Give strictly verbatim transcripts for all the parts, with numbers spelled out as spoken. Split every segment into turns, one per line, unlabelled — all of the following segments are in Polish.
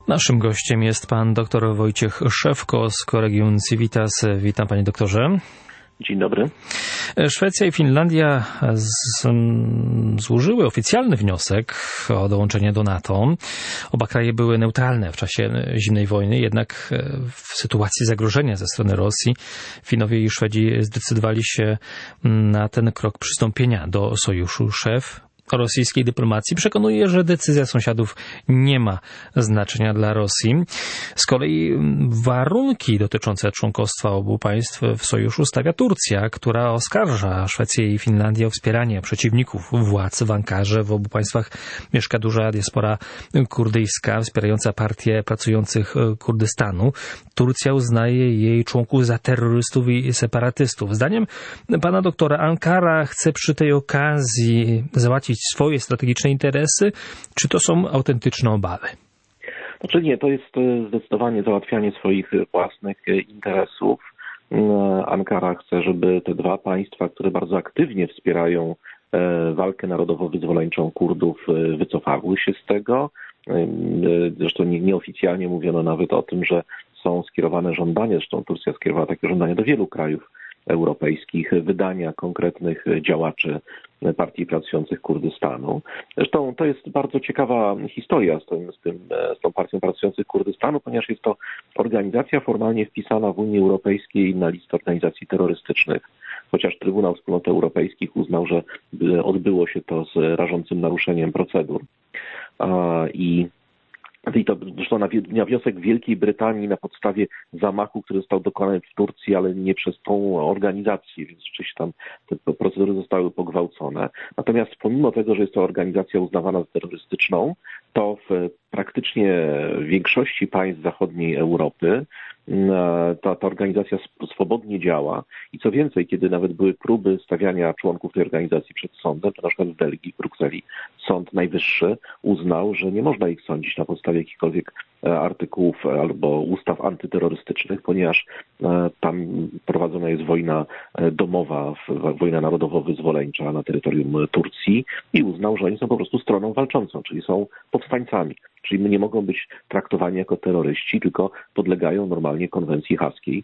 Naszym gościem jest pan dr Wojciech Szewko z Collegium Civitas. Witam, panie doktorze.
Dzień dobry.
Szwecja i Finlandia z, złożyły oficjalny wniosek o dołączenie do NATO. Oba kraje były neutralne w czasie zimnej wojny, jednak w sytuacji zagrożenia ze strony Rosji Finowie i Szwedzi zdecydowali się na ten krok przystąpienia do sojuszu. Szef rosyjskiej dyplomacji przekonuje, że decyzja sąsiadów nie ma znaczenia dla Rosji. Z kolei warunki dotyczące członkostwa obu państw w sojuszu stawia Turcja, która oskarża Szwecję i Finlandię o wspieranie przeciwników władz w Ankarze. W obu państwach mieszka duża diaspora kurdyjska wspierająca partię pracujących Kurdystanu. Turcja uznaje jej członków za terrorystów i separatystów. Zdaniem pana doktora, Ankara chce przy tej okazji załatwić swoje strategiczne interesy, czy to są autentyczne obawy?
Znaczy nie, to jest zdecydowanie załatwianie swoich własnych interesów. Ankara chce, żeby te dwa państwa, które bardzo aktywnie wspierają walkę narodowo-wyzwoleńczą Kurdów, wycofały się z tego. Zresztą nieoficjalnie mówiono nawet o tym, że są skierowane żądania, zresztą Turcja skierowała takie żądania do wielu krajów europejskich, wydania konkretnych działaczy Partii Pracujących Kurdystanu. Zresztą to jest bardzo ciekawa historia z, tym, z, tym, z tą Partią Pracujących Kurdystanu, ponieważ jest to organizacja formalnie wpisana w Unii Europejskiej na listę organizacji terrorystycznych, chociaż Trybunał Wspólnot Europejskich uznał, że odbyło się to z rażącym naruszeniem procedur. I I to zresztą na, na wniosek Wielkiej Brytanii na podstawie zamachu, który został dokonany w Turcji, ale nie przez tą organizację, więc rzeczywiście tam te procedury zostały pogwałcone. Natomiast pomimo tego, że jest to organizacja uznawana za terrorystyczną, to w praktycznie większości państw zachodniej Europy ta, ta organizacja swobodnie działa i co więcej, kiedy nawet były próby stawiania członków tej organizacji przed sądem, to na przykład w Belgii, w Brukseli, Sąd Najwyższy uznał, że nie można ich sądzić na podstawie jakichkolwiek artykułów albo ustaw antyterrorystycznych, ponieważ tam prowadzona jest wojna domowa, wojna narodowo-wyzwoleńcza na terytorium Turcji i uznał, że oni są po prostu stroną walczącą, czyli są powstańcami. Czyli nie mogą być traktowani jako terroryści, tylko podlegają normalnie konwencji haskiej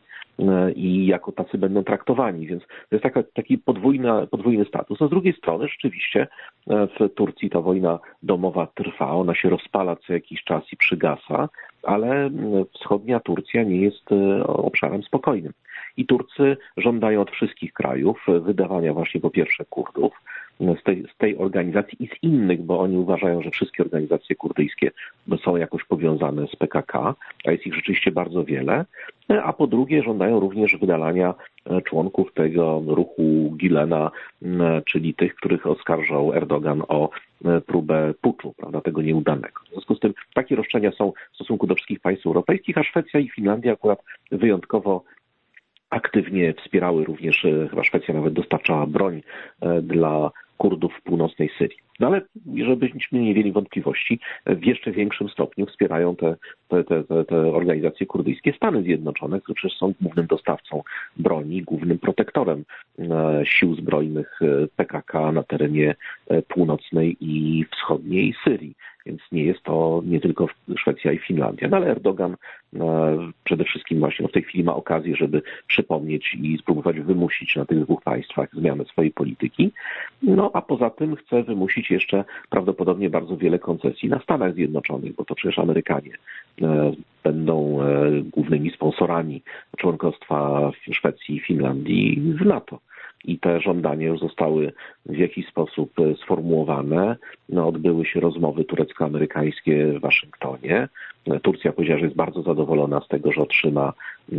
i jako tacy będą traktowani. Więc to jest taka, taki podwójna, podwójny status. No z drugiej strony rzeczywiście w Turcji ta wojna domowa trwa, ona się rozpala co jakiś czas i przygasa, ale wschodnia Turcja nie jest obszarem spokojnym. I Turcy żądają od wszystkich krajów wydawania właśnie po pierwsze Kurdów z tej, z tej organizacji i z innych, bo oni uważają, że wszystkie organizacje kurdyjskie są jakoś powiązane z P K K, a jest ich rzeczywiście bardzo wiele, a po drugie żądają również wydalania członków tego ruchu Gilena, czyli tych, których oskarżał Erdogan o próbę puczu, prawda, tego nieudanego. W związku z tym takie roszczenia są w stosunku do wszystkich państw europejskich, a Szwecja i Finlandia akurat wyjątkowo aktywnie wspierały również, chyba Szwecja nawet dostarczała broń dla Kurdów w północnej Syrii. No ale żebyśmy nie mieli wątpliwości, w jeszcze większym stopniu wspierają te, te, te, te organizacje kurdyjskie Stany Zjednoczone, które przecież są głównym dostawcą broni, głównym protektorem sił zbrojnych P K K na terenie północnej i wschodniej Syrii. Więc nie jest to nie tylko Szwecja i Finlandia. No ale Erdogan przede wszystkim właśnie w tej chwili ma okazję, żeby przypomnieć i spróbować wymusić na tych dwóch państwach zmianę swojej polityki. No a poza tym chce wymusić jeszcze prawdopodobnie bardzo wiele koncesji na Stanach Zjednoczonych, bo to przecież Amerykanie będą głównymi sponsorami członkostwa Szwecji i Finlandii w NATO. I te żądania już zostały w jakiś sposób sformułowane. No, odbyły się rozmowy turecko-amerykańskie w Waszyngtonie. Turcja powiedziała, że jest bardzo zadowolona z tego, że otrzyma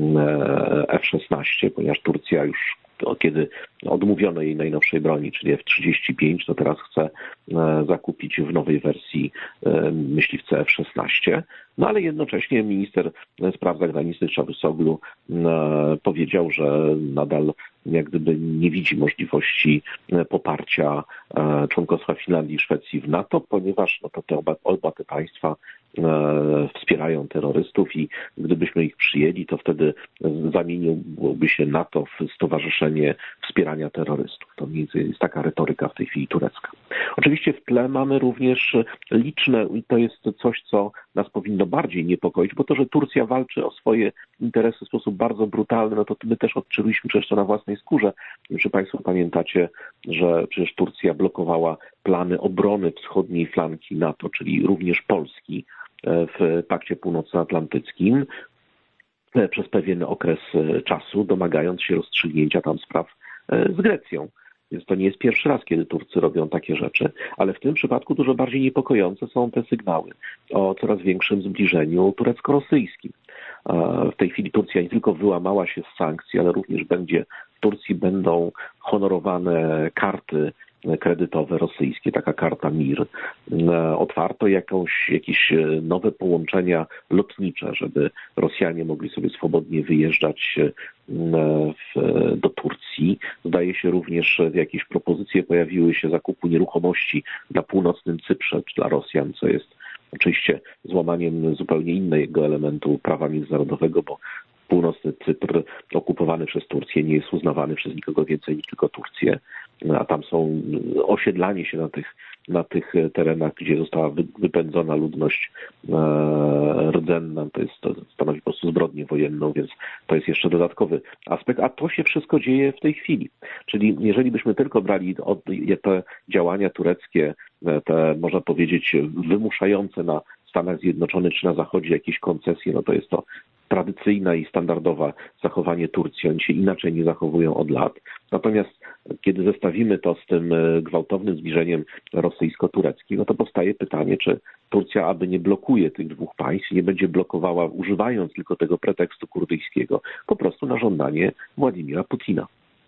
F szesnaście, ponieważ Turcja już kiedy odmówiono jej najnowszej broni, czyli F trzydzieści pięć, to teraz chce zakupić w nowej wersji myśliwce F szesnaście. No ale jednocześnie minister spraw zagranicznych Czavusoglu powiedział, że nadal jak gdyby nie widzi możliwości poparcia członkostwa Finlandii i Szwecji w NATO, ponieważ no to te oba, oba te państwa wspierają terrorystów i gdybyśmy ich przyjęli, to wtedy zamieniłoby się NATO w Stowarzyszenie Wspierania Terrorystów. To jest taka retoryka w tej chwili turecka. Oczywiście w tle mamy również liczne, i to jest coś, co nas powinno bardziej niepokoić, bo to, że Turcja walczy o swoje interesy w sposób bardzo brutalny, no to my też odczuliśmy przecież to na własnej skórze. Czy Państwo pamiętacie, że przecież Turcja blokowała plany obrony wschodniej flanki NATO, czyli również Polski w Pakcie Północnoatlantyckim przez pewien okres czasu, domagając się rozstrzygnięcia tam spraw z Grecją. Więc to nie jest pierwszy raz, kiedy Turcy robią takie rzeczy, ale w tym przypadku dużo bardziej niepokojące są te sygnały o coraz większym zbliżeniu turecko-rosyjskim. W tej chwili Turcja nie tylko wyłamała się z sankcji, ale również będzie w Turcji będą honorowane karty kredytowe rosyjskie, taka karta M I R. Otwarto jakąś, jakieś nowe połączenia lotnicze, żeby Rosjanie mogli sobie swobodnie wyjeżdżać w, do Turcji. Zdaje się również, że jakieś propozycje pojawiły się zakupu nieruchomości na północnym Cyprze dla Rosjan, co jest oczywiście złamaniem zupełnie innego elementu prawa międzynarodowego, bo północny Cypr okupowany przez Turcję nie jest uznawany przez nikogo więcej niż tylko Turcję, a tam są osiedlanie się na tych, na tych terenach, gdzie została wypędzona ludność rdzenna, to, jest, to stanowi po prostu zbrodnię wojenną, więc to jest jeszcze dodatkowy aspekt, a to się wszystko dzieje w tej chwili. Czyli jeżeli byśmy tylko brali od, te działania tureckie, te można powiedzieć wymuszające na Stanach Zjednoczonych czy na Zachodzie jakieś koncesje, no to jest to tradycyjne i standardowe zachowanie Turcji. Oni się inaczej nie zachowują od lat. Natomiast kiedy zestawimy to z tym gwałtownym zbliżeniem rosyjsko-tureckiego, to powstaje pytanie, czy Turcja aby nie blokuje tych dwóch państw, nie będzie blokowała, używając tylko tego pretekstu kurdyjskiego, po prostu na żądanie Władimira Putina.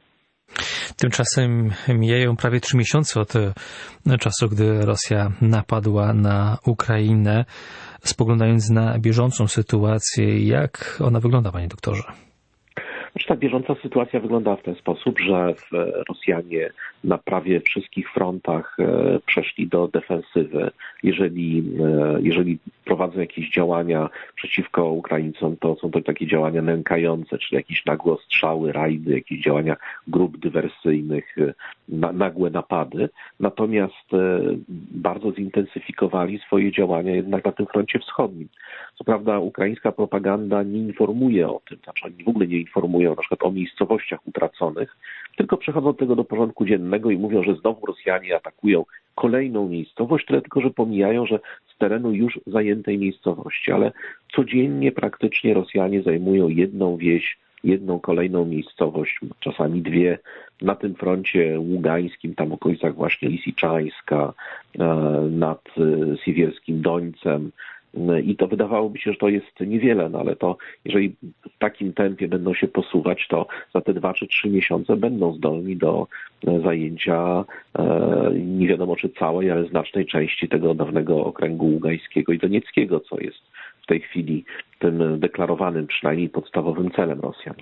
Tymczasem mijają prawie trzy miesiące od czasu, gdy Rosja napadła na Ukrainę. Spoglądając na bieżącą sytuację, jak ona wygląda, panie doktorze?
Znaczy, ta bieżąca sytuacja wygląda w ten sposób, że Rosjanie na prawie wszystkich frontach przeszli do defensywy. Jeżeli, jeżeli prowadzą jakieś działania przeciwko Ukraińcom, to są to takie działania nękające, czyli jakieś nagłe ostrzały, rajdy, jakieś działania grup dywersyjnych, nagłe napady. Natomiast bardzo zintensyfikowali swoje działania jednak na tym froncie wschodnim. Co prawda ukraińska propaganda nie informuje o tym, znaczy oni w ogóle nie informują na przykład o miejscowościach utraconych, tylko przechodzą od tego do porządku dziennego i mówią, że znowu Rosjanie atakują kolejną miejscowość, tyle tylko, że pomijają, że z terenu już zajętej miejscowości, ale codziennie praktycznie Rosjanie zajmują jedną wieś, jedną kolejną miejscowość, czasami dwie, na tym froncie ługańskim, tam w okolicach właśnie Lisiczańska, nad Siewierskim Dońcem. I to wydawałoby się, że to jest niewiele, no ale to jeżeli w takim tempie będą się posuwać, to za te dwa czy trzy miesiące będą zdolni do zajęcia nie wiadomo czy całej, ale znacznej części tego dawnego okręgu ługańskiego i donieckiego, co jest w tej chwili tym deklarowanym, przynajmniej podstawowym celem Rosjan.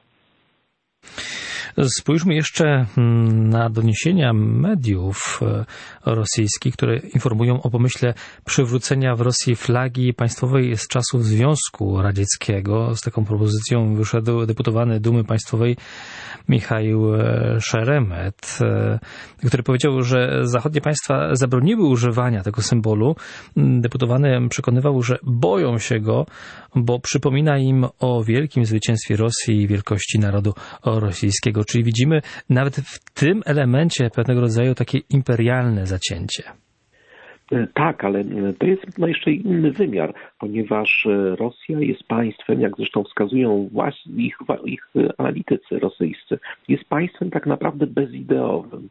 Spójrzmy jeszcze na doniesienia mediów rosyjskich, które informują o pomyśle przywrócenia w Rosji flagi państwowej z czasów Związku Radzieckiego. Z taką propozycją wyszedł deputowany Dumy Państwowej Michaił Szeremet, który powiedział, że zachodnie państwa zabroniły używania tego symbolu. Deputowany przekonywał, że boją się go, bo przypomina im o wielkim zwycięstwie Rosji i wielkości narodu rosyjskiego. Czyli widzimy nawet w tym elemencie pewnego rodzaju takie imperialne zacięcie.
Tak, ale to jest no jeszcze inny wymiar, ponieważ Rosja jest państwem, jak zresztą wskazują właśnie ich, ich analitycy rosyjscy, jest państwem tak naprawdę bezideowym.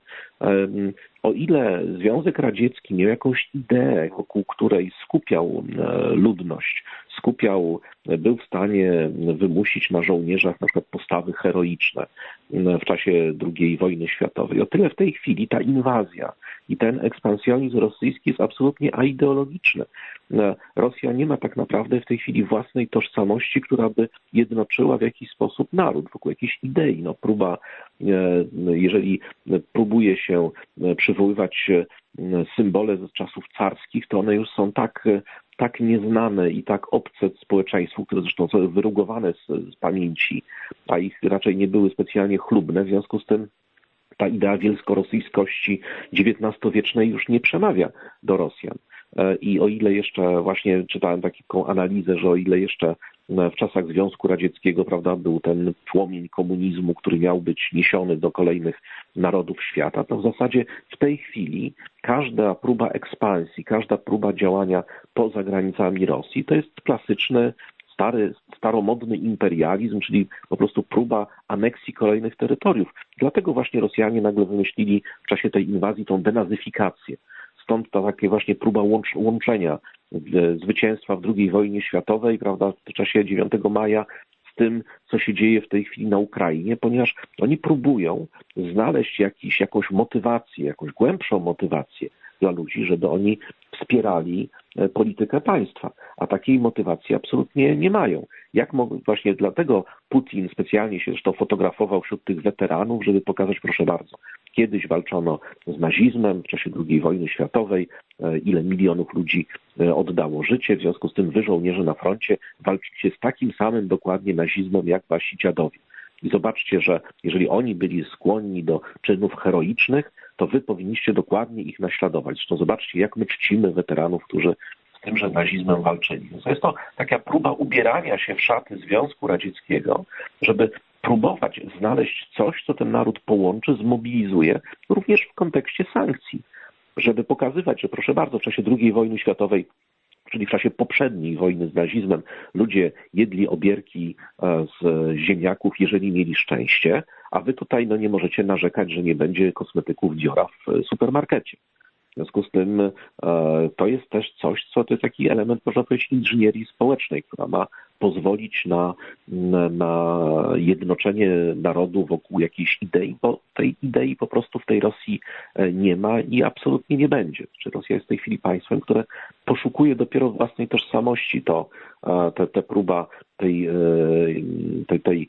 O ile Związek Radziecki miał jakąś ideę, wokół której skupiał ludność, skupiał, był w stanie wymusić na żołnierzach na przykład postawy heroiczne w czasie drugiej wojny światowej, o tyle w tej chwili ta inwazja i ten ekspansjonizm rosyjski jest absolutnie aideologiczny. Rosja nie ma tak naprawdę w tej chwili własnej tożsamości, która by jednoczyła w jakiś sposób naród, wokół jakiejś idei. No, próba, jeżeli próbuje się przywoływać symbole z czasów carskich, to one już są tak, tak nieznane i tak obce społeczeństwu, które zresztą są wyrugowane z, z pamięci, a ich raczej nie były specjalnie chlubne, w związku z tym ta idea wielkorosyjskości dziewiętnastowiecznej już nie przemawia do Rosjan. i o ile jeszcze właśnie czytałem taką analizę, że o ile jeszcze w czasach Związku Radzieckiego, prawda, był ten płomień komunizmu, który miał być niesiony do kolejnych narodów świata, to w zasadzie w tej chwili każda próba ekspansji, każda próba działania poza granicami Rosji to jest klasyczny, stary, staromodny imperializm, czyli po prostu próba aneksji kolejnych terytoriów. Dlatego właśnie Rosjanie nagle wymyślili w czasie tej inwazji tą denazyfikację. Stąd ta takie właśnie próba łącz, łączenia zwycięstwa w drugiej wojnie światowej, prawda, w czasie dziewiątego maja z tym, co się dzieje w tej chwili na Ukrainie, ponieważ oni próbują znaleźć jakiś, jakąś motywację, jakąś głębszą motywację dla ludzi, żeby oni wspierali politykę państwa, a takiej motywacji absolutnie nie mają. Jak mogą, właśnie dlatego Putin specjalnie się zresztą fotografował wśród tych weteranów, żeby pokazać, proszę bardzo, kiedyś walczono z nazizmem w czasie drugiej wojny światowej, ile milionów ludzi oddało życie, w związku z tym wy, żołnierze na froncie, walczycie z takim samym dokładnie nazizmem jak wasi dziadowie. I zobaczcie, że jeżeli oni byli skłonni do czynów heroicznych, to wy powinniście dokładnie ich naśladować. Zresztą zobaczcie, jak my czcimy weteranów, którzy z tymże nazizmem walczyli. Więc jest to taka próba ubierania się w szaty Związku Radzieckiego, żeby próbować znaleźć coś, co ten naród połączy, zmobilizuje, również w kontekście sankcji. Żeby pokazywać, że proszę bardzo, w czasie drugiej wojny światowej, czyli w czasie poprzedniej wojny z nazizmem, ludzie jedli obierki z ziemniaków, jeżeli mieli szczęście, a wy tutaj no, nie możecie narzekać, że nie będzie kosmetyków Diora w supermarkecie. W związku z tym e, to jest też coś, co to jest taki element, można powiedzieć, inżynierii społecznej, która ma pozwolić na, na, na jednoczenie narodu wokół jakiejś idei, bo tej idei po prostu w tej Rosji nie ma i absolutnie nie będzie. Czy Rosja jest w tej chwili państwem, które poszukuje dopiero własnej tożsamości. To te, te próba tej, tej, tej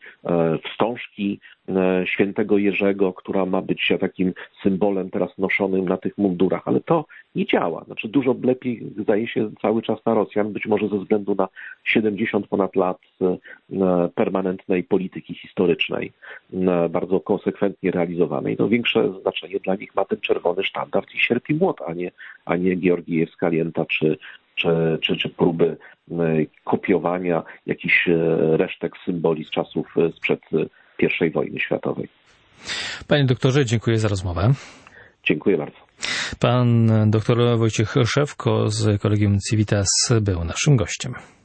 wstążki świętego Jerzego, która ma być takim symbolem teraz noszonym na tych mundurach, ale to nie działa. Znaczy dużo lepiej zdaje się cały czas na Rosjan, być może ze względu na siedemdziesiąt ponad lat permanentnej polityki historycznej, bardzo konsekwentnie realizowanej. No większe znaczenie dla nich ma ten czerwony sztandart i sierp i młot, a nie, a nie Georgijewska lenta czy Czy, czy, czy próby kopiowania jakichś resztek symboli z czasów sprzed pierwszej wojny światowej.
Panie doktorze, dziękuję za rozmowę.
Dziękuję bardzo.
Pan doktor Wojciech Szewko z Kolegium Civitas był naszym gościem.